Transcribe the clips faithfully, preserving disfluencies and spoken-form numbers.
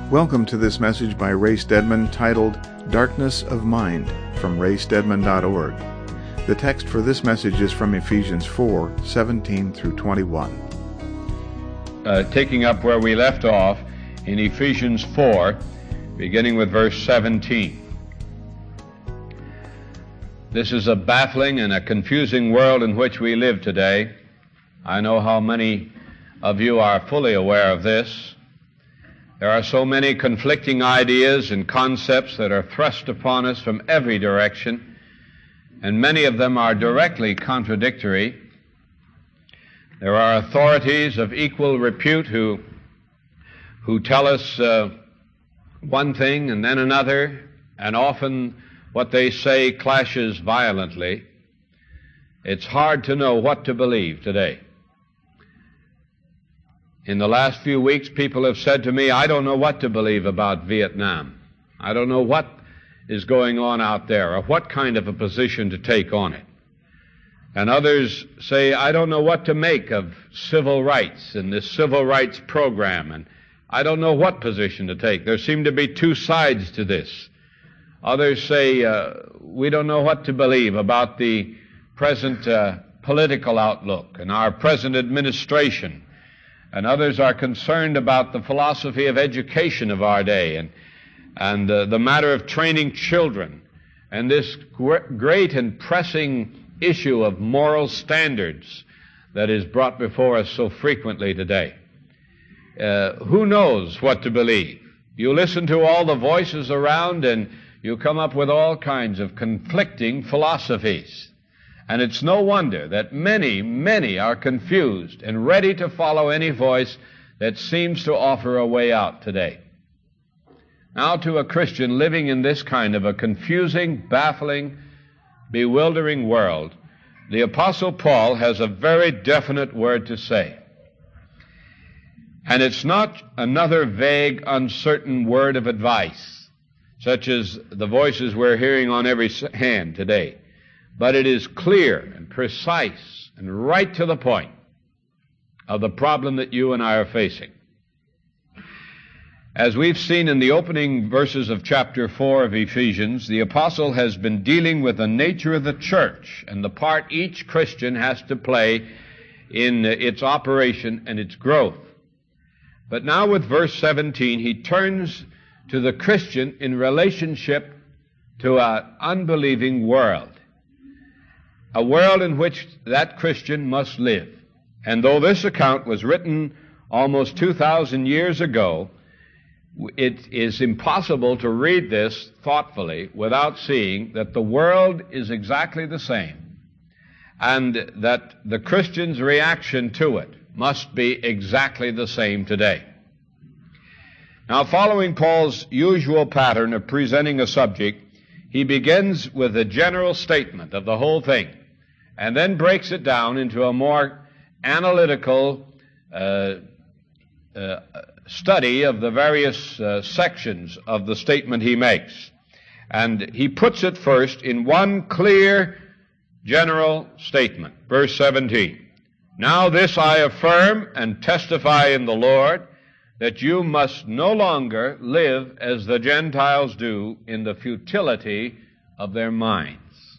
Welcome to this message by Ray Stedman titled, Darkness of Mind, from ray stedman dot org. The text for this message is from Ephesians four, seventeen through twenty-one. Uh, taking up where we left off in Ephesians four, beginning with verse seventeen. This is a baffling and a confusing world in which we live today. I know how many of you are fully aware of this. There are so many conflicting ideas and concepts that are thrust upon us from every direction, and many of them are directly contradictory. There are authorities of equal repute who, who tell us uh, one thing and then another, and often what they say clashes violently. It's hard to know what to believe today. In the last few weeks, people have said to me, I don't know what to believe about Vietnam. I don't know what is going on out there or what kind of a position to take on it. And others say, I don't know what to make of civil rights and this civil rights program, and I don't know what position to take. There seem to be two sides to this. Others say, uh, we don't know what to believe about the present uh, political outlook and our present administration. And others are concerned about the philosophy of education of our day and, and uh, the matter of training children and this gr- great and pressing issue of moral standards that is brought before us so frequently today. Uh, who knows what to believe? You listen to all the voices around and you come up with all kinds of conflicting philosophies. And it's no wonder that many, many are confused and ready to follow any voice that seems to offer a way out today. Now, to a Christian living in this kind of a confusing, baffling, bewildering world, the Apostle Paul has a very definite word to say. And it's not another vague, uncertain word of advice, such as the voices we're hearing on every hand today. But it is clear and precise and right to the point of the problem that you and I are facing. As we've seen in the opening verses of chapter four of Ephesians, the apostle has been dealing with the nature of the church and the part each Christian has to play in its operation and its growth. But now with verse seventeen, he turns to the Christian in relationship to an unbelieving world. A world in which that Christian must live. And though this account was written almost two thousand years ago, it is impossible to read this thoughtfully without seeing that the world is exactly the same, and that the Christian's reaction to it must be exactly the same today. Now, following Paul's usual pattern of presenting a subject, he begins with a general statement of the whole thing, and then breaks it down into a more analytical uh, uh, study of the various uh, sections of the statement he makes. And he puts it first in one clear general statement. Verse seventeen. Now this I affirm and testify in the Lord, that you must no longer live as the Gentiles do in the futility of their minds.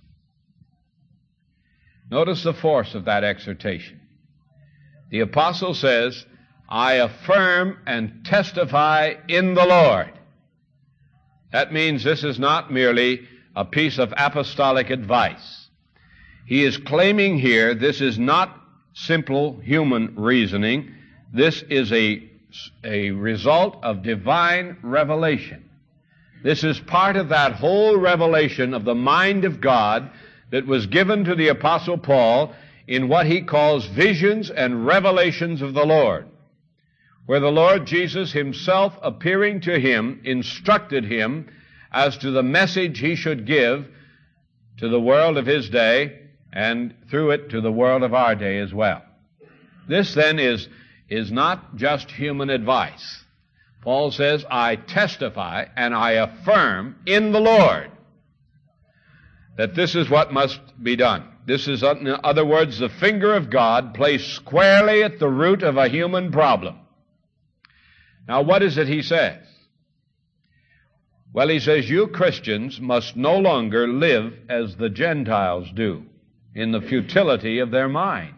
Notice the force of that exhortation. The apostle says, I affirm and testify in the Lord. That means this is not merely a piece of apostolic advice. He is claiming here this is not simple human reasoning. This is a, a result of divine revelation. This is part of that whole revelation of the mind of God that was given to the Apostle Paul in what he calls visions and revelations of the Lord, where the Lord Jesus himself, appearing to him, instructed him as to the message he should give to the world of his day, and through it to the world of our day as well. This then is, is not just human advice. Paul says, I testify and I affirm in the Lord that this is what must be done. This is, in other words, the finger of God placed squarely at the root of a human problem. Now, what is it he says? Well, he says, you Christians must no longer live as the Gentiles do, in the futility of their mind.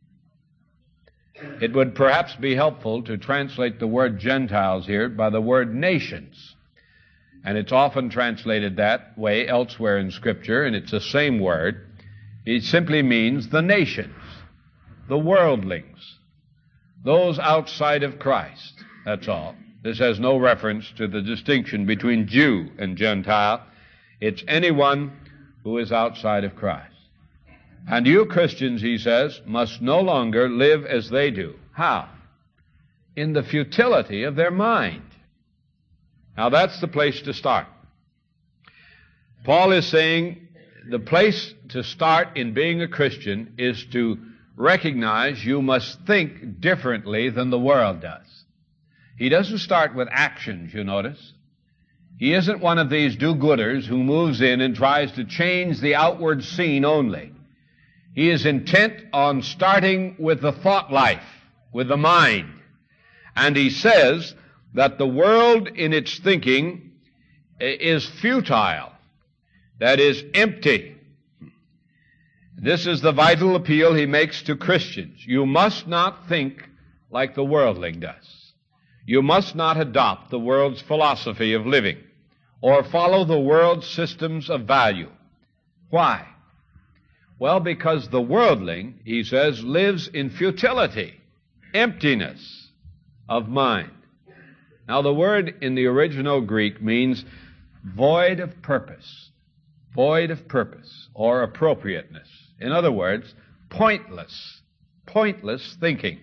It would perhaps be helpful to translate the word Gentiles here by the word nations. And it's often translated that way elsewhere in Scripture, and it's the same word. It simply means the nations, the worldlings, those outside of Christ. That's all. This has no reference to the distinction between Jew and Gentile. It's anyone who is outside of Christ. And you Christians, he says, must no longer live as they do. How? In the futility of their mind. Now that's the place to start. Paul is saying the place to start in being a Christian is to recognize you must think differently than the world does. He doesn't start with actions, you notice. He isn't one of these do-gooders who moves in and tries to change the outward scene only. He is intent on starting with the thought life, with the mind. And he says that the world in its thinking is futile, that is, empty. This is the vital appeal he makes to Christians. You must not think like the worldling does. You must not adopt the world's philosophy of living or follow the world's systems of value. Why? Well, because the worldling, he says, lives in futility, emptiness of mind. Now, the word in the original Greek means void of purpose, void of purpose or appropriateness. In other words, pointless, pointless thinking.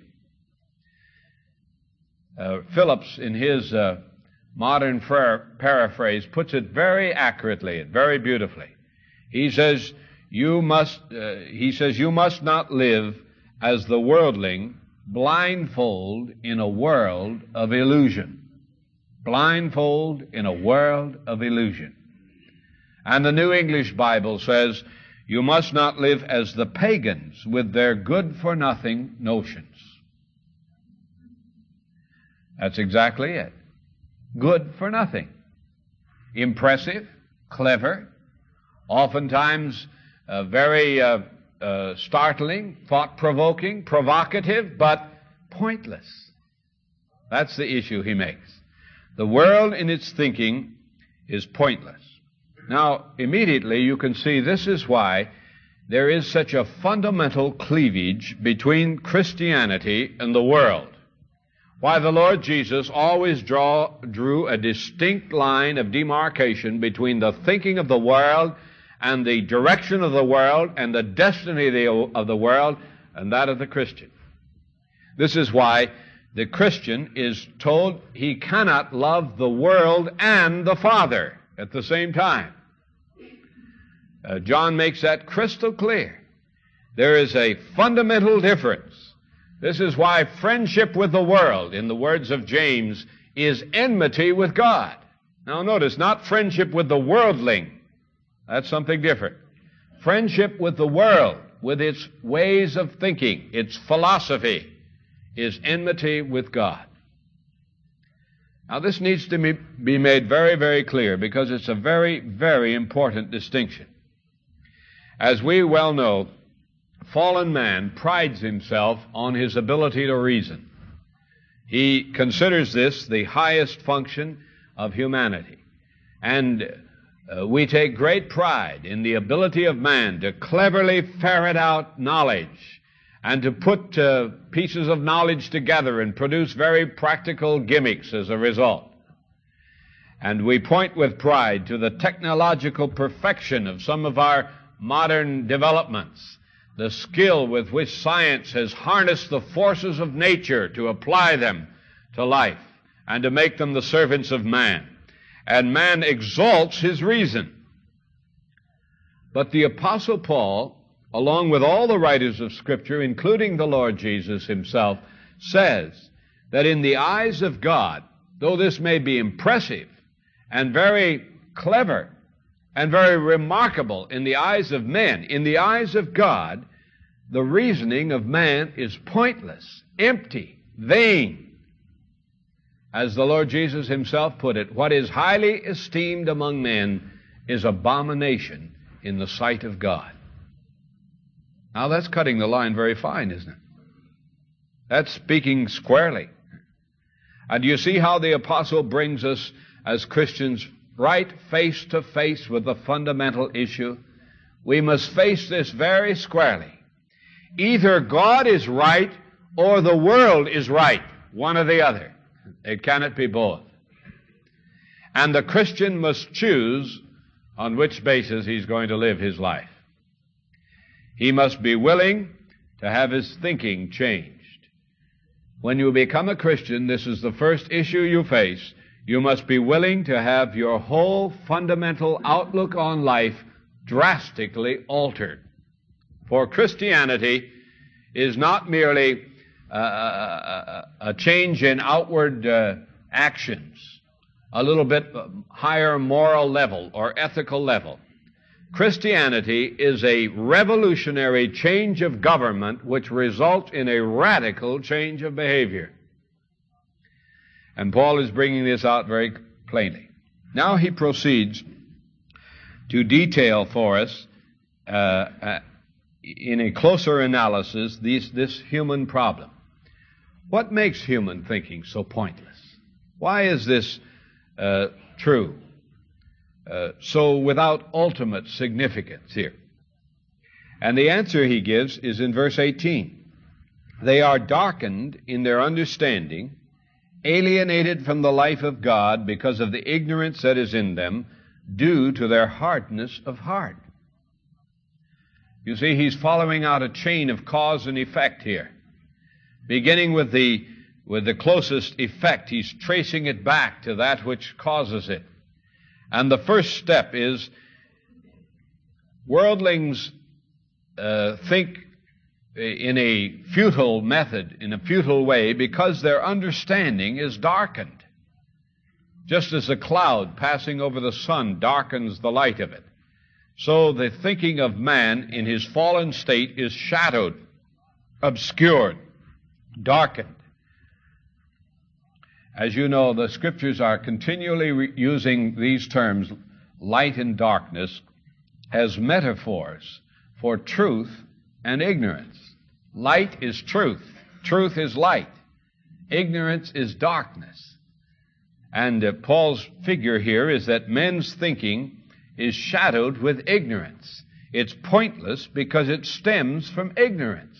Uh, Phillips, in his uh, modern fra- paraphrase, puts it very accurately and very beautifully. He says, you must, uh, he says, you must not live as the worldling, blindfold in a world of illusion. Blindfold in a world of illusion. And the New English Bible says, you must not live as the pagans with their good-for-nothing notions. That's exactly it. Good for nothing. Impressive, clever, oftentimes uh, very uh, uh, startling, thought-provoking, provocative, but pointless. That's the issue he makes. The world in its thinking is pointless. Now, immediately you can see this is why there is such a fundamental cleavage between Christianity and the world. Why the Lord Jesus always draw, drew a distinct line of demarcation between the thinking of the world and the direction of the world and the destiny of the, of the world and that of the Christian. This is why the Christian is told he cannot love the world and the Father at the same time. Uh, John makes that crystal clear. There is a fundamental difference. This is why friendship with the world, in the words of James, is enmity with God. Now notice, not friendship with the worldling. That's something different. Friendship with the world, with its ways of thinking, its philosophy, is enmity with God. Now this needs to be made very, very clear because it's a very, very important distinction. As we well know, fallen man prides himself on his ability to reason. He considers this the highest function of humanity. And uh, we take great pride in the ability of man to cleverly ferret out knowledge and to put uh, pieces of knowledge together and produce very practical gimmicks as a result. And we point with pride to the technological perfection of some of our modern developments, the skill with which science has harnessed the forces of nature to apply them to life and to make them the servants of man. And man exalts his reason. But the Apostle Paul, along with all the writers of Scripture, including the Lord Jesus himself, says that in the eyes of God, though this may be impressive and very clever and very remarkable in the eyes of men, in the eyes of God, the reasoning of man is pointless, empty, vain. As the Lord Jesus himself put it, what is highly esteemed among men is abomination in the sight of God. Now that's cutting the line very fine, isn't it? That's speaking squarely. And you see how the apostle brings us as Christians right face to face with the fundamental issue? We must face this very squarely. Either God is right or the world is right, one or the other. It cannot be both. And the Christian must choose on which basis he's going to live his life. He must be willing to have his thinking changed. When you become a Christian, this is the first issue you face. You must be willing to have your whole fundamental outlook on life drastically altered. For Christianity is not merely uh, a, a change in outward uh, actions, a little bit higher moral level or ethical level. Christianity is a revolutionary change of government which results in a radical change of behavior. And Paul is bringing this out very plainly. Now he proceeds to detail for us uh, uh, in a closer analysis these, this human problem. What makes human thinking so pointless? Why is this uh, true? Uh, so without ultimate significance here. And the answer he gives is in verse eighteen. They are darkened in their understanding, alienated from the life of God because of the ignorance that is in them, due to their hardness of heart. You see, he's following out a chain of cause and effect here. Beginning with the, with the closest effect, he's tracing it back to that which causes it. And the first step is worldlings uh, think in a futile method, in a futile way, because their understanding is darkened. Just as a cloud passing over the sun darkens the light of it, so the thinking of man in his fallen state is shadowed, obscured, darkened. As you know, the Scriptures are continually re- using these terms, light and darkness, as metaphors for truth and ignorance. Light is truth. Truth is light. Ignorance is darkness. And uh, Paul's figure here is that men's thinking is shadowed with ignorance. It's pointless because it stems from ignorance.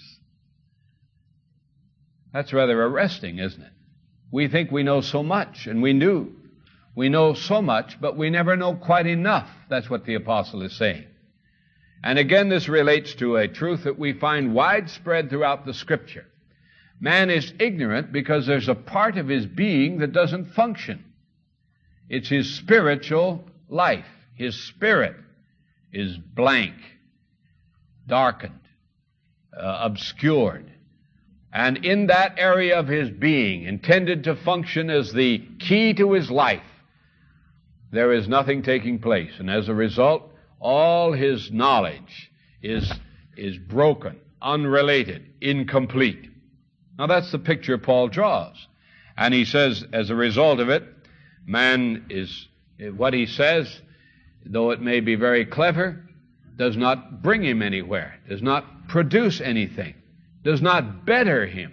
That's rather arresting, isn't it? We think we know so much, and we do. We know so much, but we never know quite enough. That's what the apostle is saying. And again, this relates to a truth that we find widespread throughout the Scripture. Man is ignorant because there's a part of his being that doesn't function. It's his spiritual life. His spirit is blank, darkened, uh, obscured. And in that area of his being, intended to function as the key to his life, there is nothing taking place. And as a result, all his knowledge is, is broken, unrelated, incomplete. Now that's the picture Paul draws. And he says, as a result of it, man is, what he says, though it may be very clever, does not bring him anywhere, does not produce anything, does not better him.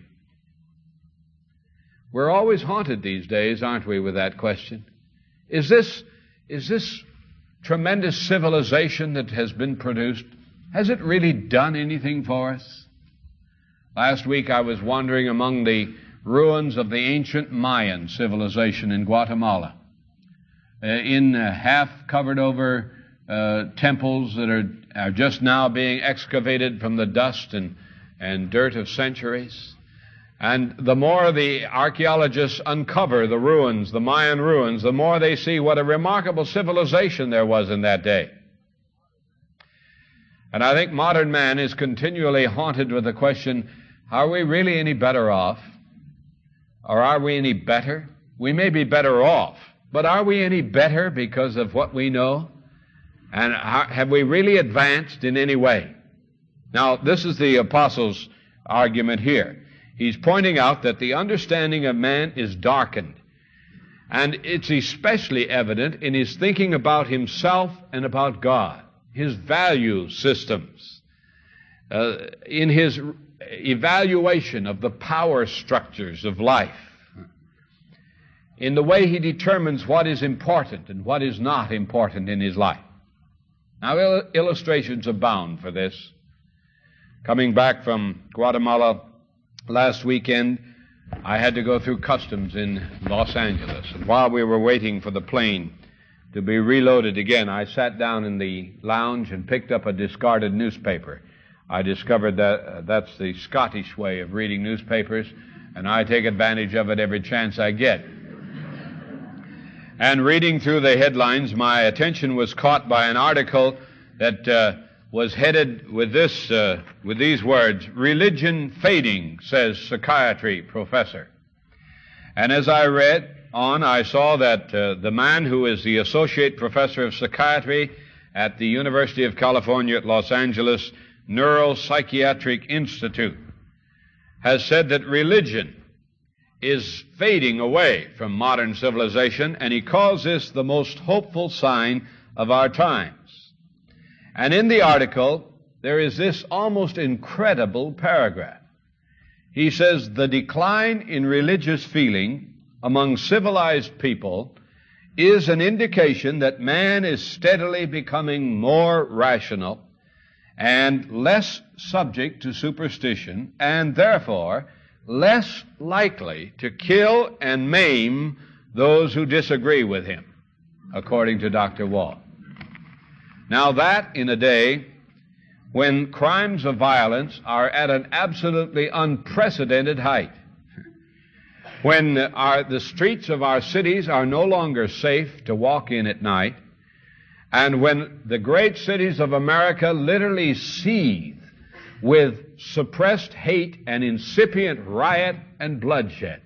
We're always haunted these days, aren't we, with that question? Is this, is this tremendous civilization that has been produced, has it really done anything for us? Last week I was wandering among the ruins of the ancient Mayan civilization in Guatemala, uh, in uh, half-covered over uh, temples that are, are just now being excavated from the dust and and dirt of centuries. And the more the archaeologists uncover the ruins, the Mayan ruins, the more they see what a remarkable civilization there was in that day. And I think modern man is continually haunted with the question, are we really any better off? Or are we any better? We may be better off, but are we any better because of what we know? And have we really advanced in any way? Now, this is the apostle's argument here. He's pointing out that the understanding of man is darkened. And it's especially evident in his thinking about himself and about God, his value systems, uh, in his evaluation of the power structures of life, in the way he determines what is important and what is not important in his life. Now, il- illustrations abound for this. Coming back from Guatemala last weekend, I had to go through customs in Los Angeles. And while we were waiting for the plane to be reloaded again, I sat down in the lounge and picked up a discarded newspaper. I discovered that uh, that's the Scottish way of reading newspapers, and I take advantage of it every chance I get. And reading through the headlines, my attention was caught by an article that uh, was headed with this, uh, with these words, "Religion Fading, Says Psychiatry Professor." And as I read on, I saw that uh, the man who is the Associate Professor of Psychiatry at the University of California at Los Angeles Neuropsychiatric Institute has said that religion is fading away from modern civilization, and he calls this the most hopeful sign of our times. And in the article, there is this almost incredible paragraph. He says, "The decline in religious feeling among civilized people is an indication that man is steadily becoming more rational and less subject to superstition, and therefore less likely to kill and maim those who disagree with him," according to Doctor Wall. Now that in a day when crimes of violence are at an absolutely unprecedented height, when our, the streets of our cities are no longer safe to walk in at night, and when the great cities of America literally seethe with suppressed hate and incipient riot and bloodshed.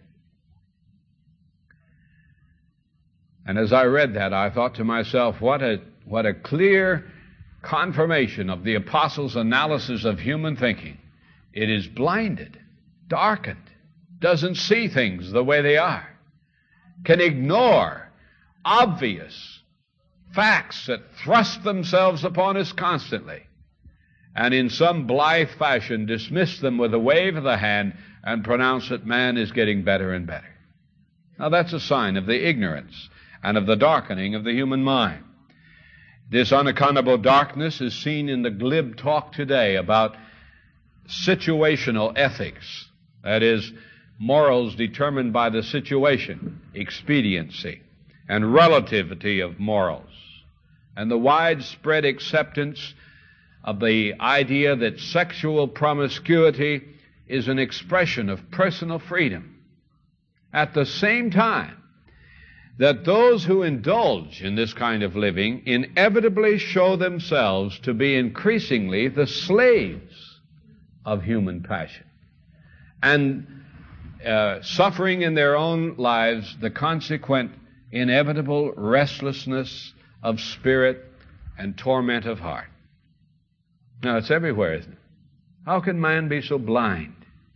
And as I read that, I thought to myself, what a, what a clear confirmation of the apostles' analysis of human thinking. It is blinded, darkened, doesn't see things the way they are, can ignore obvious facts that thrust themselves upon us constantly, and in some blithe fashion dismiss them with a wave of the hand and pronounce that man is getting better and better. Now that's a sign of the ignorance and of the darkening of the human mind. This unaccountable darkness is seen in the glib talk today about situational ethics, that is, morals determined by the situation, expediency, and relativity of morals, and the widespread acceptance of the idea that sexual promiscuity is an expression of personal freedom, at the same time that those who indulge in this kind of living inevitably show themselves to be increasingly the slaves of human passion, and uh, suffering in their own lives the consequent inevitable restlessness of spirit and torment of heart. Now, it's everywhere, isn't it? How can man be so blind?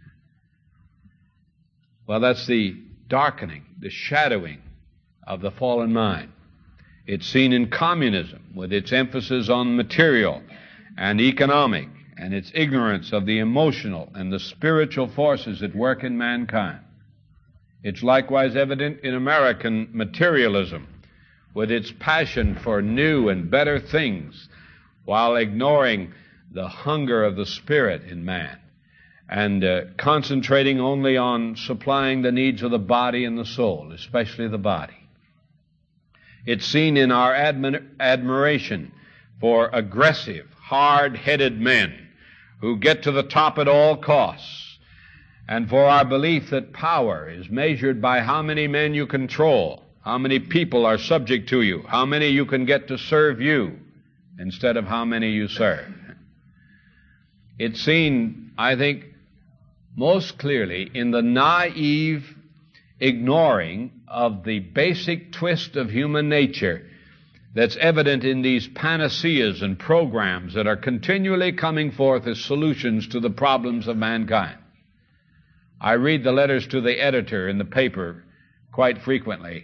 Well, that's the darkening, the shadowing of the fallen mind. It's seen in communism with its emphasis on material and economic, and its ignorance of the emotional and the spiritual forces at work in mankind. It's likewise evident in American materialism with its passion for new and better things, while ignoring the hunger of the spirit in man, and uh, concentrating only on supplying the needs of the body and the soul, especially the body. It's seen in our admi- admiration for aggressive, hard-headed men who get to the top at all costs, and for our belief that power is measured by how many men you control, how many people are subject to you, how many you can get to serve you, instead of how many you serve. It's seen, I think, most clearly in the naive ignoring of the basic twist of human nature that's evident in these panaceas and programs that are continually coming forth as solutions to the problems of mankind. I read the letters to the editor in the paper quite frequently,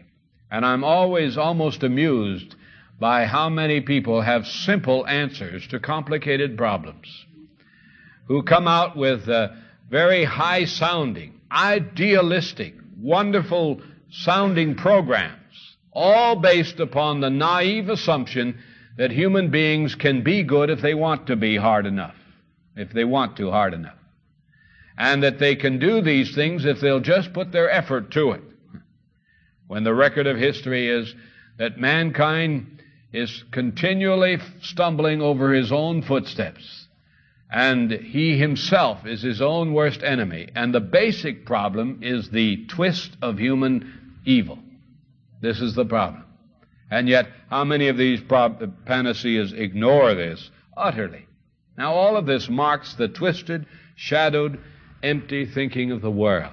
And I'm always almost amused by how many people have simple answers to complicated problems, who come out with uh, very high-sounding, idealistic, wonderful-sounding programs, all based upon the naive assumption that human beings can be good if they want to be hard enough, if they want to hard enough, and that they can do these things if they'll just put their effort to it. When the record of history is that mankind is continually stumbling over his own footsteps, and he himself is his own worst enemy, and the basic problem is the twist of human evil. This is the problem. And yet, how many of these prob- panaceas ignore this utterly? Now, all of this marks the twisted, shadowed, empty thinking of the world.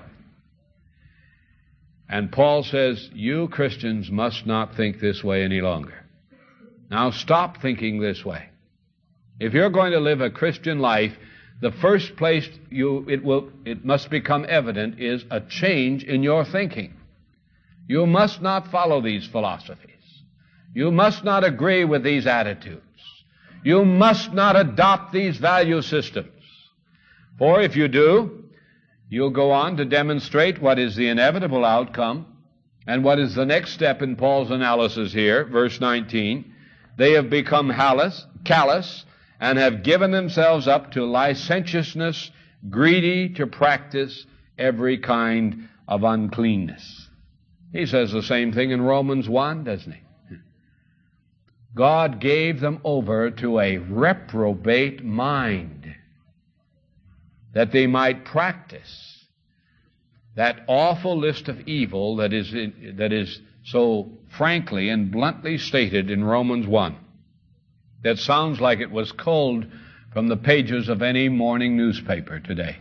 And Paul says, you Christians must not think this way any longer. Now stop thinking this way. If you're going to live a Christian life, the first place you it will it must become evident is a change in your thinking. You must not follow these philosophies. You must not agree with these attitudes. You must not adopt these value systems. For if you do, you'll go on to demonstrate what is the inevitable outcome and what is the next step in Paul's analysis here, verse nineteen. They have become callous, callous and have given themselves up to licentiousness, greedy to practice every kind of uncleanness. He says the same thing in Romans one, doesn't he? God gave them over to a reprobate mind, that they might practice that awful list of evil that is that is so frankly and bluntly stated in Romans one. That sounds like it was culled from the pages of any morning newspaper today.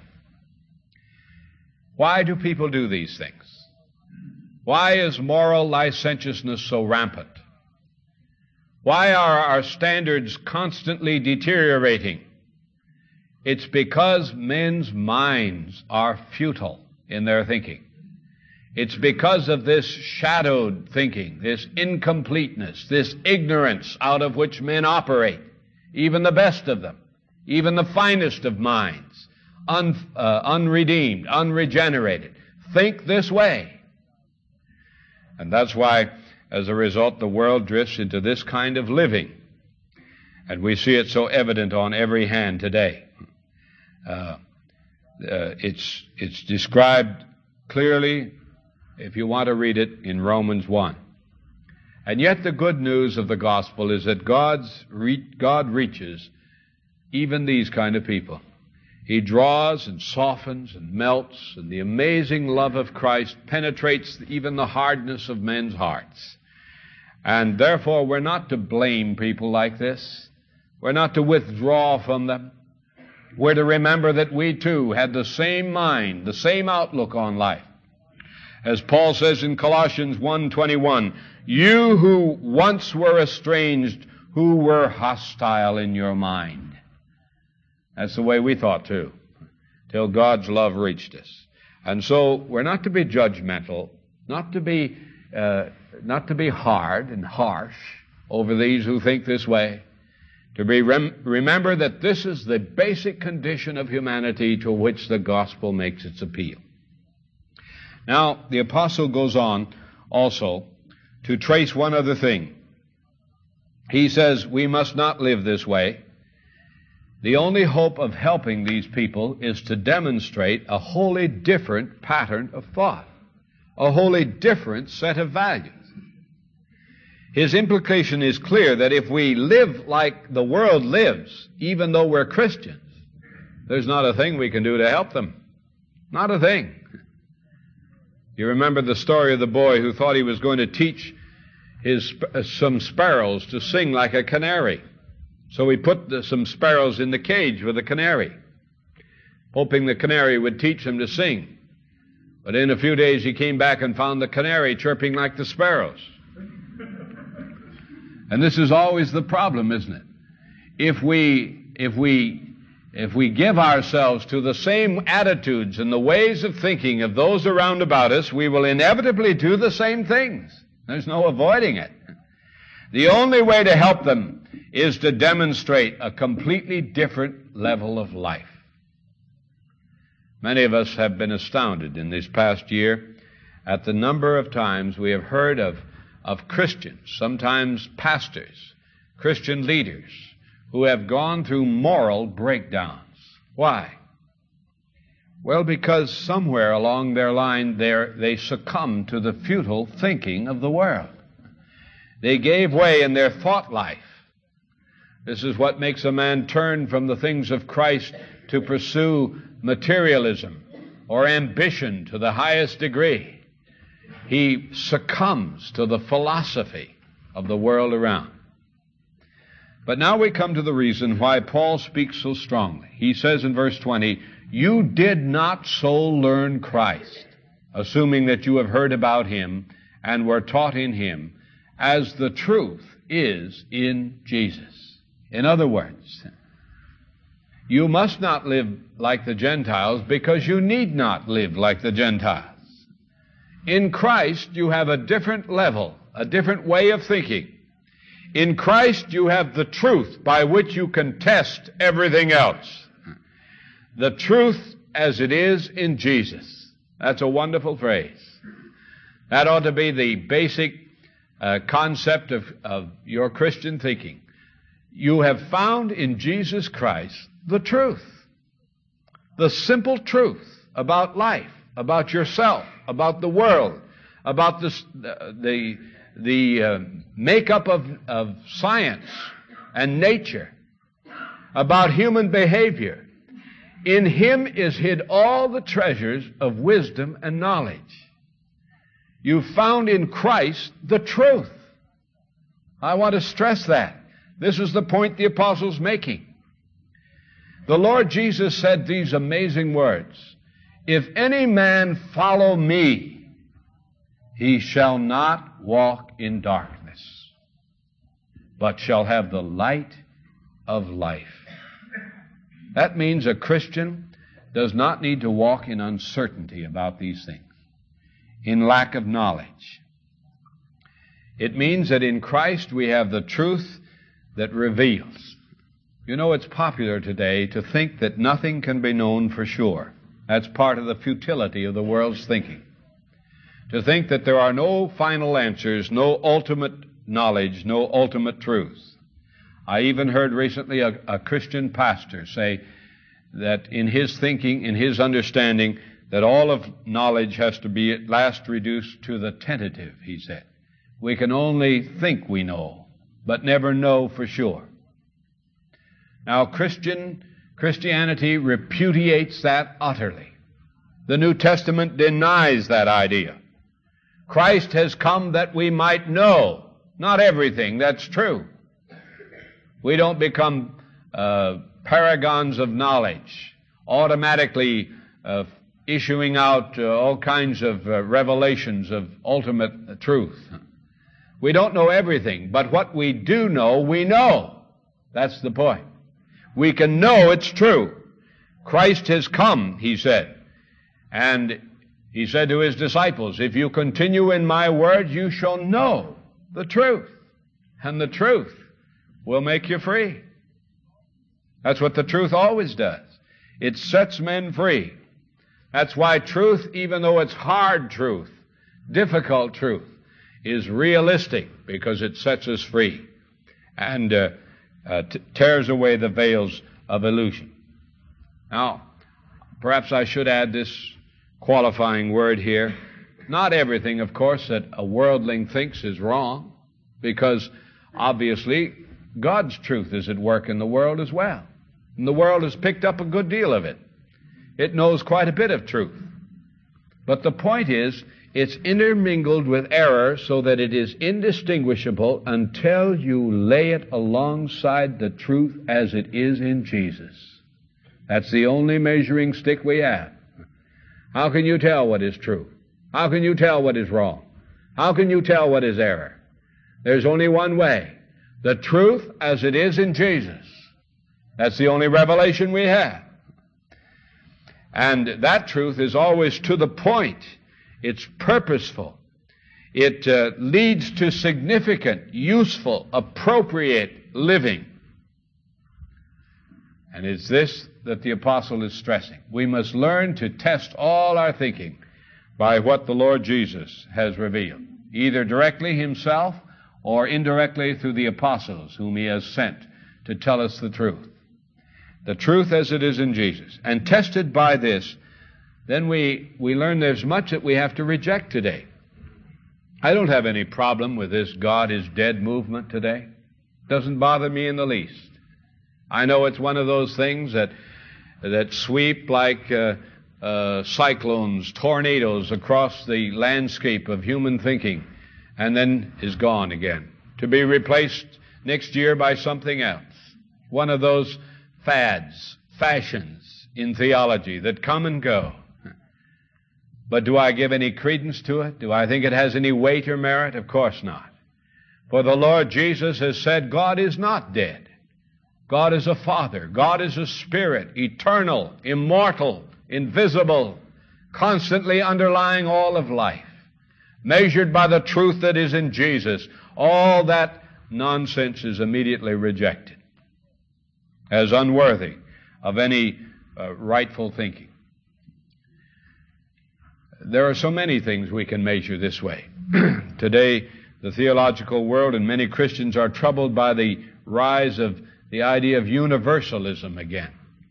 Why do people do these things? Why is moral licentiousness so rampant? Why are our standards constantly deteriorating? It's because men's minds are futile in their thinking. It's because of this shadowed thinking, this incompleteness, this ignorance out of which men operate, even the best of them, even the finest of minds, un, uh, unredeemed, unregenerated, think this way. And that's why, as a result, the world drifts into this kind of living. And we see it so evident on every hand today. Uh, uh, it's, it's described clearly, if you want to read it, in Romans one. And yet the good news of the gospel is that God's re- God reaches even these kind of people. He draws and softens and melts, and the amazing love of Christ penetrates even the hardness of men's hearts. And therefore we're not to blame people like this. We're not to withdraw from them. We're to remember that we too had the same mind, the same outlook on life. As Paul says in Colossians one twenty-one, you who once were estranged, who were hostile in your mind. That's the way we thought too, till God's love reached us. And so we're not to be judgmental, not to be, uh, not to be hard and harsh over these who think this way. To be rem- remember that this is the basic condition of humanity to which the gospel makes its appeal. Now, the apostle goes on also to trace one other thing. He says we must not live this way. The only hope of helping these people is to demonstrate a wholly different pattern of thought, a wholly different set of values. His implication is clear that if we live like the world lives, even though we're Christians, there's not a thing we can do to help them. Not a thing. You remember the story of the boy who thought he was going to teach his uh, some sparrows to sing like a canary. So he put the, some sparrows in the cage with a canary, hoping the canary would teach him to sing. But in a few days he came back and found the canary chirping like the sparrows. And this is always the problem, isn't it? If we, if we If we give ourselves to the same attitudes and the ways of thinking of those around about us, we will inevitably do the same things. There's no avoiding it. The only way to help them is to demonstrate a completely different level of life. Many of us have been astounded in this past year at the number of times we have heard of, of Christians, sometimes pastors, Christian leaders, who have gone through moral breakdowns. Why? Well, because somewhere along their line they succumbed to the futile thinking of the world. They gave way in their thought life. This is what makes a man turn from the things of Christ to pursue materialism or ambition to the highest degree. He succumbs to the philosophy of the world around. But now we come to the reason why Paul speaks so strongly. He says in verse twenty, "You did not so learn Christ, assuming that you have heard about him and were taught in him, as the truth is in Jesus." In other words, you must not live like the Gentiles because you need not live like the Gentiles. In Christ, you have a different level, a different way of thinking. In Christ, you have the truth by which you can test everything else. The truth as it is in Jesus. That's a wonderful phrase. That ought to be the basic uh, concept of, of your Christian thinking. You have found in Jesus Christ the truth. The simple truth about life, about yourself, about the world, about the, the, the uh, makeup of, of science and nature, about human behavior. In him is hid all the treasures of wisdom and knowledge. You found in Christ the truth. I want to stress that. This is the point the apostle's making. The Lord Jesus said these amazing words, "If any man follow me, he shall not walk in darkness, but shall have the light of life." That means a Christian does not need to walk in uncertainty about these things, in lack of knowledge. It means that in Christ we have the truth that reveals. You know, it's popular today to think that nothing can be known for sure. That's part of the futility of the world's thinking. To think that there are no final answers, no ultimate knowledge, no ultimate truth. I even heard recently a, a Christian pastor say that in his thinking, in his understanding, that all of knowledge has to be at last reduced to the tentative, he said. We can only think we know, but never know for sure. Now, Christian Christianity repudiates that utterly. The New Testament denies that idea. Christ has come that we might know. Not everything, that's true. We don't become uh, paragons of knowledge, automatically uh, issuing out uh, all kinds of uh, revelations of ultimate uh, truth. We don't know everything, but what we do know, we know. That's the point. We can know it's true. Christ has come, he said. And he said to his disciples, "If you continue in my word, you shall know the truth. And the truth will make you free." That's what the truth always does. It sets men free. That's why truth, even though it's hard truth, difficult truth, is realistic, because it sets us free and uh, uh, t- tears away the veils of illusion. Now, perhaps I should add this qualifying word here. Not everything, of course, that a worldling thinks is wrong, because obviously God's truth is at work in the world as well. And the world has picked up a good deal of it. It knows quite a bit of truth. But the point is, it's intermingled with error so that it is indistinguishable until you lay it alongside the truth as it is in Jesus. That's the only measuring stick we have. How can you tell what is true? How can you tell what is wrong? How can you tell what is error? There's only one way. The truth as it is in Jesus. That's the only revelation we have. And that truth is always to the point. It's purposeful. It uh, leads to significant, useful, appropriate living. And it's this that the apostle is stressing. We must learn to test all our thinking by what the Lord Jesus has revealed, either directly himself or indirectly through the apostles whom he has sent to tell us the truth. The truth as it is in Jesus. And tested by this, then we, we learn there's much that we have to reject today. I don't have any problem with this God is dead movement today. It doesn't bother me in the least. I know it's one of those things that that sweep like uh, uh, cyclones, tornadoes across the landscape of human thinking, and then is gone again, to be replaced next year by something else. One of those fads, fashions in theology that come and go. But do I give any credence to it? Do I think it has any weight or merit? Of course not. For the Lord Jesus has said God is not dead. God is a Father. God is a Spirit, eternal, immortal, invisible, constantly underlying all of life, measured by the truth that is in Jesus. All that nonsense is immediately rejected as unworthy of any uh, rightful thinking. There are so many things we can measure this way. Today, the theological world and many Christians are troubled by the rise of the idea of universalism again.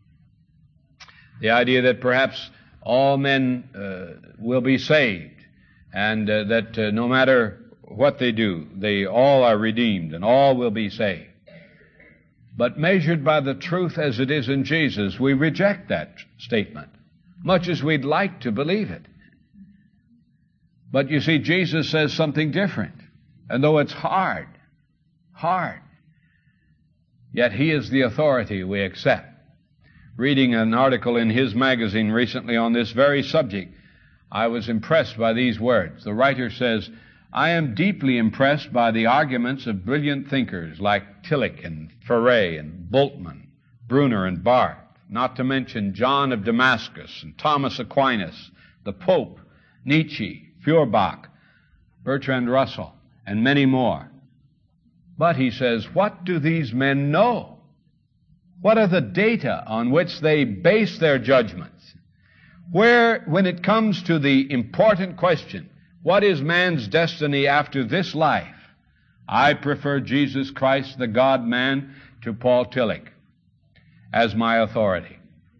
The idea that perhaps all men uh, will be saved, and uh, that uh, no matter what they do, they all are redeemed and all will be saved. But measured by the truth as it is in Jesus, we reject that statement, much as we'd like to believe it. But you see, Jesus says something different. And though it's hard, hard, yet he is the authority we accept. Reading an article in his magazine recently on this very subject, I was impressed by these words. The writer says, I am deeply impressed by the arguments of brilliant thinkers like Tillich and Ferret and Bultmann, Brunner and Barth, not to mention John of Damascus and Thomas Aquinas, the Pope, Nietzsche, Feuerbach, Bertrand Russell, and many more. But, he says, what do these men know? What are the data on which they base their judgments? Where, when it comes to the important question, what is man's destiny after this life? I prefer Jesus Christ, the God-man, to Paul Tillich as my authority.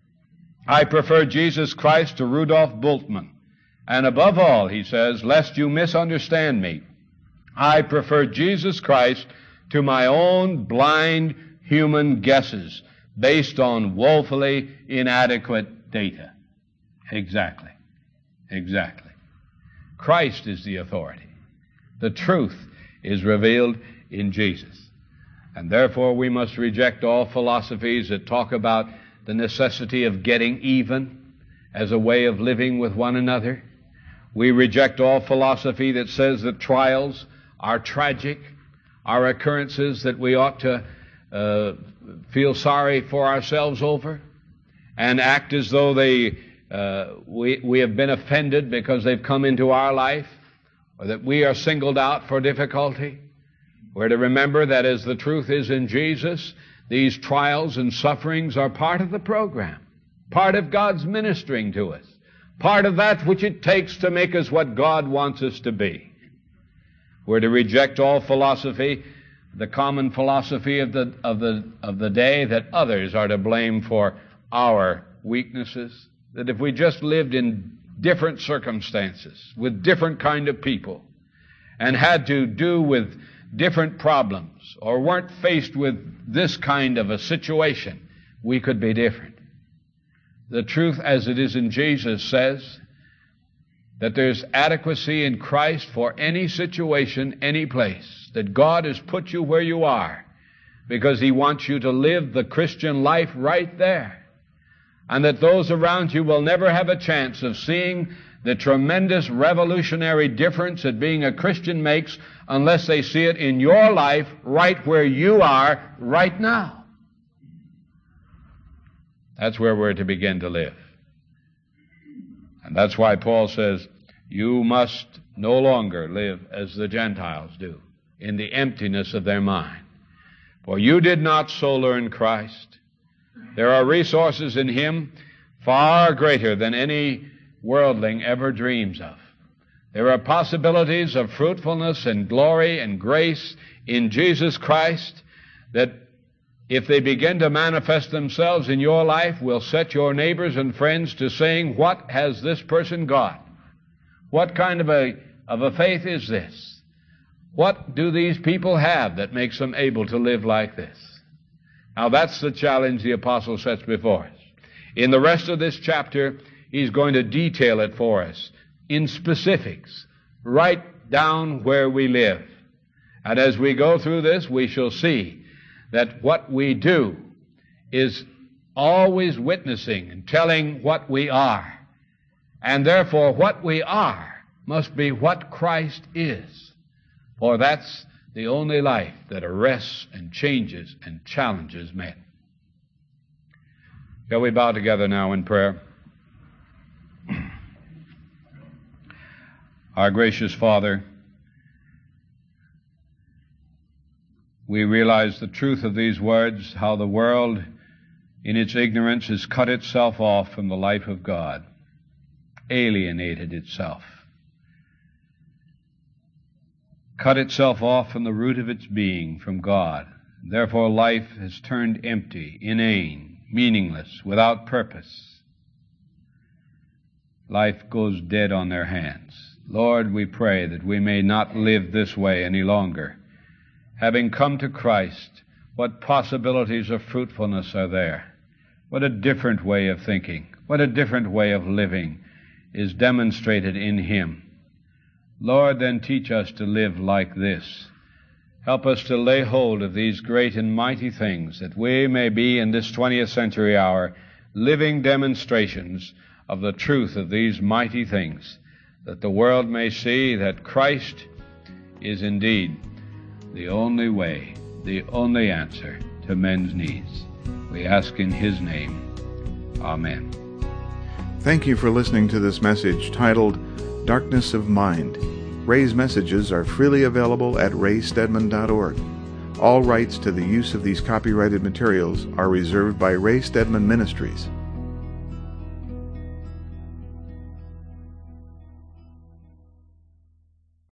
I prefer Jesus Christ to Rudolf Bultmann. And above all, he says, lest you misunderstand me, I prefer Jesus Christ to my own blind human guesses based on woefully inadequate data. Exactly. Exactly. Christ is the authority. The truth is revealed in Jesus. And therefore we must reject all philosophies that talk about the necessity of getting even as a way of living with one another. We reject all philosophy that says that trials are tragic, are occurrences that we ought to uh, feel sorry for ourselves over and act as though they uh, we, we have been offended because they've come into our life, or that we are singled out for difficulty. We're to remember that as the truth is in Jesus, these trials and sufferings are part of the program, part of God's ministering to us, part of that which it takes to make us what God wants us to be. We're to reject all philosophy, the common philosophy of the, of the, of the day, that others are to blame for our weaknesses, that if we just lived in different circumstances, with different kind of people, and had to do with different problems, or weren't faced with this kind of a situation, we could be different. The truth as it is in Jesus says that there's adequacy in Christ for any situation, any place, that God has put you where you are because He wants you to live the Christian life right there, and that those around you will never have a chance of seeing the tremendous revolutionary difference that being a Christian makes unless they see it in your life right where you are right now. That's where we're to begin to live. And that's why Paul says, You must no longer live as the Gentiles do, in the emptiness of their mind. For you did not so learn Christ. There are resources in Him far greater than any worldling ever dreams of. There are possibilities of fruitfulness and glory and grace in Jesus Christ that, if they begin to manifest themselves in your life, will set your neighbors and friends to saying, what has this person got? What kind of a, of a faith is this? What do these people have that makes them able to live like this? Now that's the challenge the apostle sets before us. In the rest of this chapter, he's going to detail it for us in specifics, right down where we live. And as we go through this, we shall see that what we do is always witnessing and telling what we are. And therefore, what we are must be what Christ is. For that's the only life that arrests and changes and challenges men. Shall we bow together now in prayer? Our gracious Father, we realize the truth of these words, how the world in its ignorance has cut itself off from the life of God, alienated itself, cut itself off from the root of its being, from God. Therefore life has turned empty, inane, meaningless, without purpose. Life goes dead on their hands. Lord, we pray that we may not live this way any longer. Having come to Christ, what possibilities of fruitfulness are there? What a different way of thinking, what a different way of living is demonstrated in Him. Lord, then teach us to live like this. Help us to lay hold of these great and mighty things, that we may be in this twentieth century hour living demonstrations of the truth of these mighty things, that the world may see that Christ is indeed the only way, the only answer to men's needs. We ask in His name. Amen. Thank you for listening to this message titled Darkness of Mind. Ray's messages are freely available at ray stedman dot org. All rights to the use of these copyrighted materials are reserved by Ray Stedman Ministries.